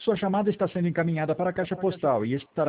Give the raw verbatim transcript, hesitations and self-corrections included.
Sua chamada está sendo encaminhada para a caixa postal e estará